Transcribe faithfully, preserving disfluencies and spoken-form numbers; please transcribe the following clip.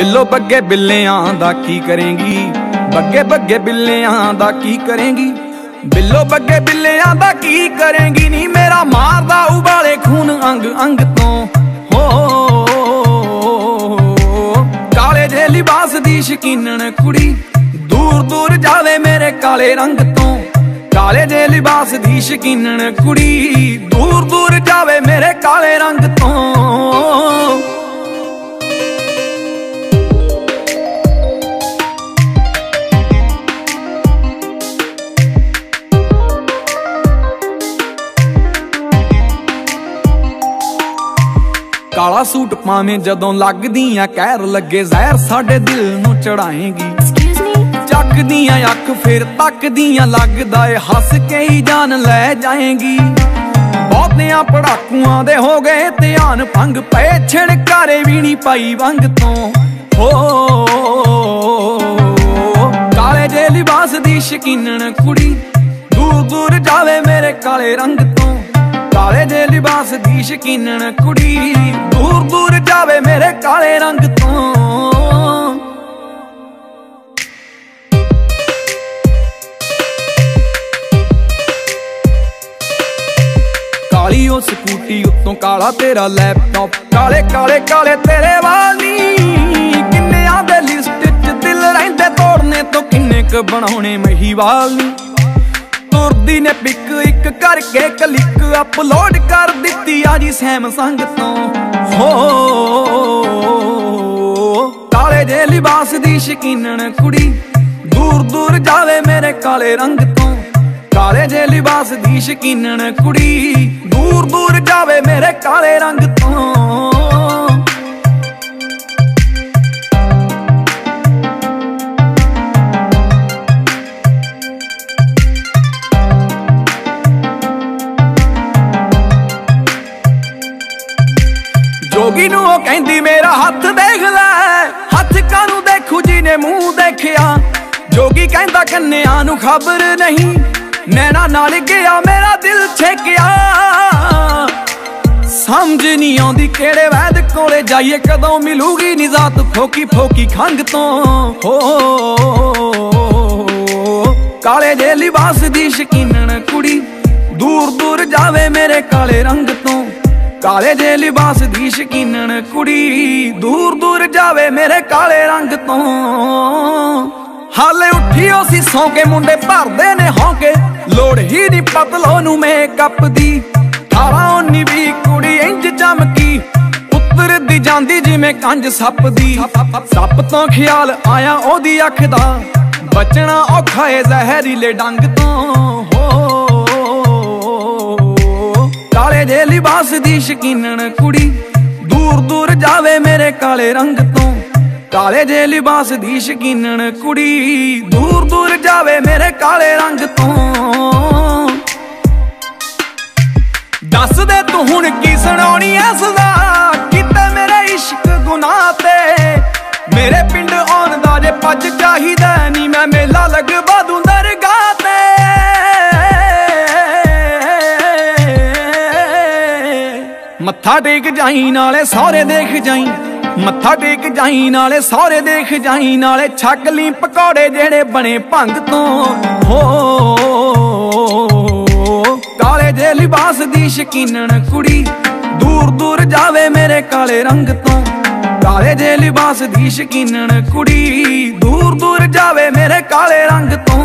ਬਿੱਲੋ ਬੱਗੇ ਬਿੱਲਿਆਂ ਦਾ ਕੀ ਕਰੇਂਗੀ, ਬੱਗੇ ਬੱਗੇ ਬਿੱਲਿਆਂ ਦਾ ਕੀ ਕਰੇਂਗੀ, ਬਿੱਲੋ ਬੱਗੇ ਬਿੱਲਿਆਂ ਦਾ ਕੀ ਕਰੇਂਗੀ ਨੀ ਮੇਰਾ ਮਾਰਦਾ ਉਬਾਲੇ ਖੂਨ ਅੰਗ ਅੰਗ ਤੋਂ। ਹੋ ਕਾਲੇ ਜੇ ਲਿਬਾਸ ਦੀ ਸ਼ਕੀਨਣ ਕੁੜੀ ਦੂਰ ਦੂਰ ਜਾਵੇ ਮੇਰੇ ਕਾਲੇ ਰੰਗ ਤੋਂ। ਕਾਲੇ ਜੇ ਲਿਬਾਸ ਦੀ ਸ਼ਕੀਨਣ ਕੁੜੀ ਦੂਰ ਦੂਰ ਜਾਵੇ ਮੇਰੇ ਕਾਲੇ ਰੰਗ ਤੋਂ। ਕਾਲਾ ਸੂਟ ਪਾਵੇਂ ਜਦੋਂ ਲੱਗਦੀਆਂ ਕਹਿਰ ਲੱਗੇ ਜ਼ਹਿਰ ਸਾਡੇ ਦਿਲ ਨੂੰ ਚੜਾਏਂਗੀ। ਚੱਕਦੀਆਂ ਅੱਖ ਫਿਰ ਤੱਕਦੀਆਂ ਲੱਗਦਾ ਏ ਹੱਸ ਕੇ ਹੀ ਜਾਨ ਲੈ ਜਾਏਂਗੀ। ਬਹੁਤਿਆਂ ਪੜਾਕੂਆਂ ਦੇ ਹੋ ਗਏ ਧਿਆਨ ਭੰਗ ਪਏ ਛਿੜਕਾਰੇ ਵੀ ਨੀ ਪਾਈ ਵੰਗ ਤੋਂ। ਹੋ ਕਾਲੇ ਜੇ ਲਿਬਾਸ ਦੀ ਸ਼ਕੀਨਣ ਕੁੜੀ ਦੂਰ ਦੂਰ ਜਾਵੇ ਮੇਰੇ ਕਾਲੇ ਰੰਗ ਤੋਂ। ਕਾਲੇ ਜੇ ਲਿਬਾਸ ਦੀ ਸ਼ਕੀਨਣ ਕੁੜੀ ਦੂਰ ਦੂਰ ਜਾਵੇ ਮੇਰੇ ਕਾਲੇ ਰੰਗ ਤੋਂ। ਕਾਲੀ ਉਹ ਸਕੂਟੀ ਉੱਤੋਂ ਕਾਲਾ ਤੇਰਾ ਲੈਪਟਾਪ, ਕਾਲੇ ਕਾਲੇ ਕਾਲੇ ਤੇਰੇ ਵਾਲ ਨੀ। ਕਿੰਨਿਆਂ ਦੇ ਲਿਸਟ ਚ ਦਿਲ ਰਹਿੰਦੇ ਤੋੜਨੇ ਤੋਂ ਕਿੰਨੇ ਕ ਬਣਾਉਣੇ ਮਹੀਵਾਲ ਨੀ। ਤੁਰਦੀ ਨੇ ਪਿਕ ਇੱਕ ਕਰਕੇ ਕਲਿੱਕ ਅਪਲੋਡ ਕਰ ਦਿੱਤੀ ਆ ਜੀ ਸੈਮਸੰਗ ਤੋਂ। ਹੋ ਕਾਲੇ ਜੇ ਲਿਬਾਸ ਦੀ ਸ਼ਕੀਨਣ ਕੁੜੀ ਦੂਰ ਦੂਰ ਜਾਵੇ ਮੇਰੇ ਕਾਲੇ ਰੰਗ ਤੋਂ। ਕਾਲੇ ਜੇ ਲਿਬਾਸ ਦੀ ਸ਼ਕੀਨਣ ਕੁੜੀ ਦੂਰ ਦੂਰ ਜਾਵੇ ਮੇਰੇ ਕਾਲੇ ਰੰਗ ਤੋਂ। ਜੋਗੀ ਨੂੰ ਉਹ ਕਹਿੰਦੀ ਮੇਰਾ ਹੱਥ ਦੇਖ ਲੈ, ਹੱਥ ਕਾਨੂੰ ਦੇਖੂ ਜੀ ਨੇ ਮੂੰਹ ਦੇਖਿਆ। ਜੋਗੀ ਕਹਿੰਦਾ ਕੰਨਿਆਂ ਨੂੰ ਖਬਰ ਨਹੀਂ, ਨੈਣਾ ਨਾਲ ਗਿਆ ਮੇਰਾ ਦਿਲ ਛੇਕਿਆ। ਸਮਝ ਨਹੀਂ ਆਉਂਦੀ ਕਿਹੜੇ ਵੈਦ ਕੋਲੇ ਜਾਈਏ, ਕਦੋਂ ਮਿਲੂਗੀ ਨਿਜ਼ਾਤ ਫੋਕੀ ਫੋਕੀ ਖੰਗ ਤੋਂ। ਹੋ ਕਾਲੇ ਜੇ ਲਿਬਾਸ ਦੀ ਸ਼ਕੀਨਣ ਕੁੜੀ ਦੂਰ ਦੂਰ ਜਾਵੇ ਮੇਰੇ ਕਾਲੇ ਰੰਗ ਤੋਂ। ਕਾਲੇ ਜੇ ਲਿਬਾਸ ਦੀ ਸ਼ਕੀਨਣ ਕੁੜੀ ਦੂਰ ਦੂਰ ਜਾਵੇ ਮੇਰੇ ਕਾਲੇ ਰੰਗ ਤੋਂ। ਹਾਲੇ ਉੱਠੀ ਉਹ ਸੀ ਸੌਂ ਕੇ ਮੁੰਡੇ ਭਰਦੇ ਨੇ ਹੌਂਕੇ, ਲੋੜ ਹੀ ਨੀ ਪਤਲੋ ਨੂੰ ਮੇਕਅਪ ਦੀ। ਅਠਾਰਾਂ ਉੱਨੀ ਵੀਹ ਕੁੜੀ ਇੰਜ ਚਮਕੀ, ਉਤਰਦੀ ਜਾਂਦੀ ਜਿਵੇਂ ਕੰਜ ਸੱਪ ਦੀ। ਸੱਪ ਤੋਂ ਖਿਆਲ ਆਇਆ ਉਹਦੀ ਅੱਖ ਦਾ, ਬਚਣਾ ਔਖਾ ਏ ਜ਼ਹਿਰੀਲੇ ਡੰਗ ਤੋਂ। ਹੋ ਕਾਲੇ ਜੇ ਲਿਬਾਸ ਦੀ ਸ਼ਕੀਨਣ ਕੁੜੀ ਦੂਰ ਦੂਰ ਜਾਵੇ ਮੇਰੇ ਕਾਲੇ ਰੰਗ ਤੋਂ। ਕਾਲੇ ਜੇ ਲਿਬਾਸ ਦੀ ਸ਼ਕੀਨਣ ਕੁੜੀ ਦੂਰ ਦੂਰ ਜਾਵੇ ਮੇਰੇ ਕਾਲੇ ਰੰਗ ਤੋਂ। ਦੱਸ ਦੇ ਤੂੰ ਹੁਣ ਕੀ ਸੁਣਾਉਣੀ ਐ ਸਜ਼ਾ, ਕਿਤੇ ਮੇਰੇ ਇਸ਼ਕ ਗੁਨਾਹ ਤੇ। ਮੇਰੇ ਪਿੰਡ ਆਉਣ ਦਾ ਜੇ ਪੱਜ ਚਾਹੀਦਾ ਨੀ, ਮੈਂ ਮੇਲਾ ਲਗਵਾ ਦੂੰ ਦਰਗਾਹ ਤੇ। ਮੱਥਾ ਟੇਕ ਜਾਈ ਨਾਲੇ ਸਹੁਰੇ ਦੇਖ ਜਾਈ, ਮੱਥਾ ਟੇਕ ਜਾਈ ਨਾਲੇ ਸਹੁਰੇ ਦੇਖ ਜਾਈ, ਨਾਲੇ ਛਕ ਲਈ ਪਕੌੜੇ ਜਿਹੜੇ ਬਣੇ ਭੰਗ ਤੋਂ। ਹੋ ਕਾਲੇ ਜੇ ਲਿਬਾਸ ਦੀ ਸ਼ਕੀਨਣ ਕੁੜੀ ਦੂਰ ਦੂਰ ਜਾਵੇ ਮੇਰੇ ਕਾਲੇ ਰੰਗ ਤੋਂ। ਕਾਲੇ ਜੇ ਲਿਬਾਸ ਦੀ ਸ਼ਕੀਨਣ ਕੁੜੀ ਦੂਰ ਦੂਰ ਜਾਵੇ ਮੇਰੇ ਕਾਲੇ ਰੰਗ ਤੋਂ।